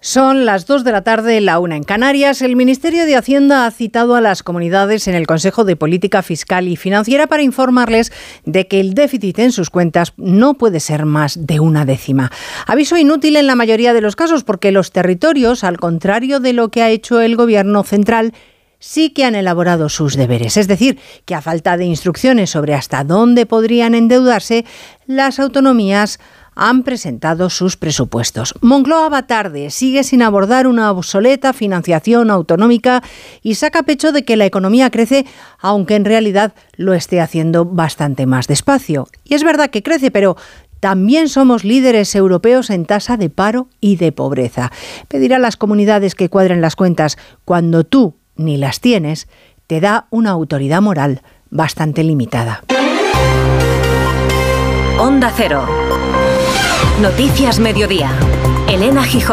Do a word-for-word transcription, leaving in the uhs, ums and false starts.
Son las dos de la tarde, la una en Canarias. El Ministerio de Hacienda ha citado a las comunidades en el Consejo de Política Fiscal y Financiera para informarles de que el déficit en sus cuentas no puede ser más de una décima. Aviso inútil en la mayoría de los casos porque los territorios, al contrario de lo que ha hecho el Gobierno central, sí que han elaborado sus deberes. Es decir, que a falta de instrucciones sobre hasta dónde podrían endeudarse, las autonomías han presentado sus presupuestos. Moncloa va tarde, sigue sin abordar una obsoleta financiación autonómica y saca pecho de que la economía crece, aunque en realidad lo esté haciendo bastante más despacio. Y es verdad que crece, pero también somos líderes europeos en tasa de paro y de pobreza. Pedir a las comunidades que cuadren las cuentas cuando tú ni las tienes, te da una autoridad moral bastante limitada. Onda Cero. Noticias Mediodía. Elena Gijón.